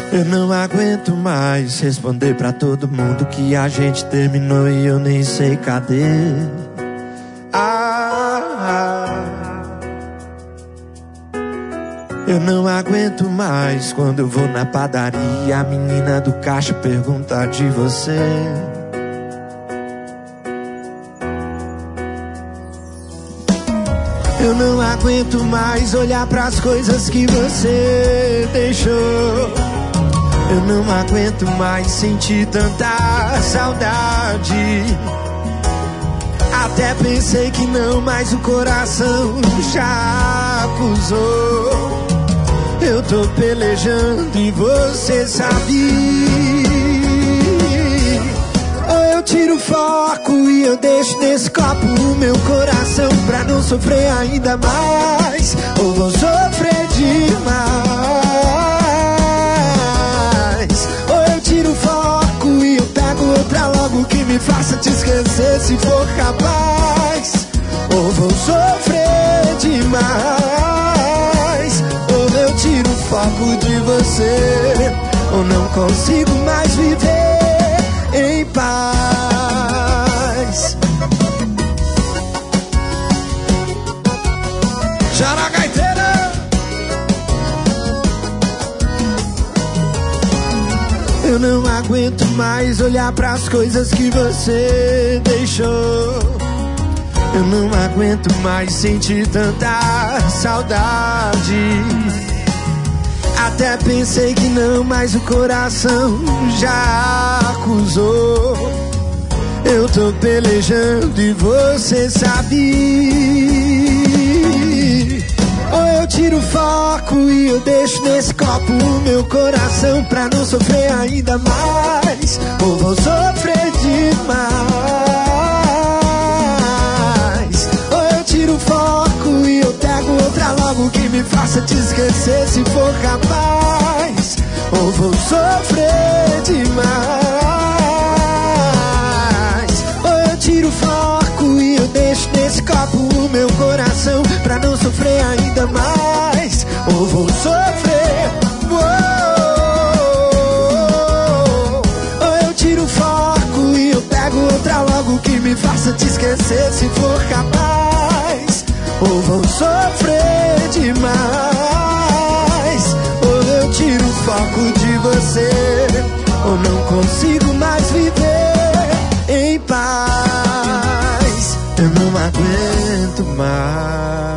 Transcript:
Eu não aguento mais responder pra todo mundo que a gente terminou e eu nem sei cadê. Eu não aguento mais quando eu vou na padaria, a menina do caixa pergunta de você. Eu não aguento mais olhar pras coisas que você deixou. Eu não aguento mais sentir tanta saudade. Até pensei que não, mas o coração já acusou. Eu tô pelejando e você sabe. Ou eu tiro o foco e eu deixo nesse copo o meu coração pra não sofrer ainda mais. Ou vou sofrer demais. Ou eu tiro o foco e eu pego outra logo que me faça te esquecer se for capaz. Ou vou sofrer demais. Ou eu tiro o foco de você. Ou não consigo mais viver em paz. Chora, gaiteira! Eu não aguento mais olhar pras coisas que você deixou. Eu não aguento mais sentir tanta saudade. Até pensei que não, mas o coração já acusou. Eu tô pelejando e você sabe. Ou eu tiro o foco e eu deixo nesse copo o meu coração pra não sofrer ainda mais. Ou vou sofrer demais. Ou eu tiro o foco e eu pego outra logo que me faça te esquecer se for capaz. Ou vou sofrer demais. Ou eu tiro o foco e eu deixo nesse copo o meu coração pra não sofrer ainda mais. Ou vou sofrer. Ou eu tiro o foco e eu pego outra logo que me faça te esquecer se for capaz. Ou vou sofrer demais. Ou eu tiro o foco de você. Ou não consigo mais viver em paz. Eu não aguento mais.